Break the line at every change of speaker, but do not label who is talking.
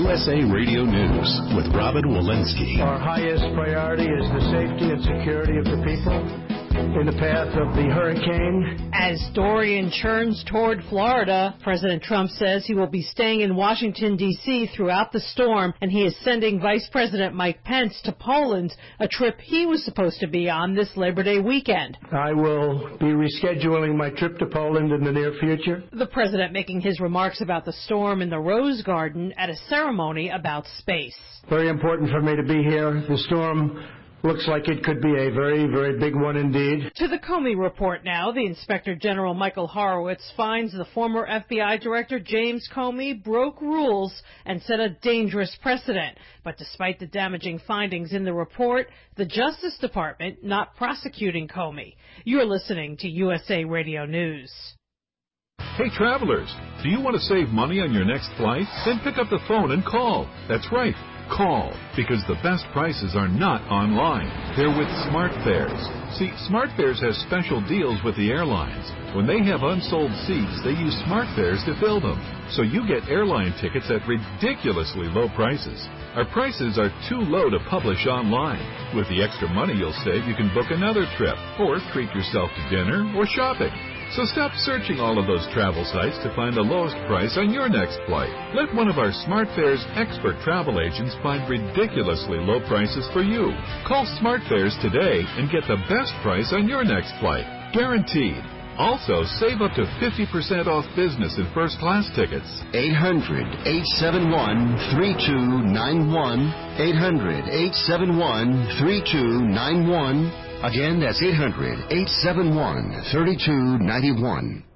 USA Radio News with Robin Walensky.
Our highest priority is the safety and security of the people in the path of the hurricane.
As Dorian churns toward Florida, President Trump says he will be staying in Washington, D.C. throughout the storm, and he is sending Vice President Mike Pence to Poland, a trip he was supposed to be on this Labor Day weekend.
I will be rescheduling my trip to Poland in the near future.
The president making his remarks about the storm in the Rose Garden at a ceremony about space.
Very important for me to be here. The storm looks like it could be a very, very big one indeed.
To the Comey report now, the Inspector General Michael Horowitz finds the former FBI Director James Comey broke rules and set a dangerous precedent. But despite the damaging findings in the report, the Justice Department not prosecuting Comey. You're listening to USA Radio News.
Hey travelers, do you want to save money on your next flight? Then pick up the phone and call. That's right. Call, because the best prices are not online. They're with SmartFares. See, SmartFares has special deals with the airlines. When they have unsold seats, they use SmartFares to fill them. So you get airline tickets at ridiculously low prices. Our prices are too low to publish online. With the extra money you'll save, you can book another trip, or treat yourself to dinner or shopping. So stop searching all of those travel sites to find the lowest price on your next flight. Let one of our SmartFares expert travel agents find ridiculously low prices for you. Call SmartFares today and get the best price on your next flight. Guaranteed. Also, save up to 50% off business and first-class tickets.
800-871-3291. 800-871-3291. Again, that's 800-871-3291.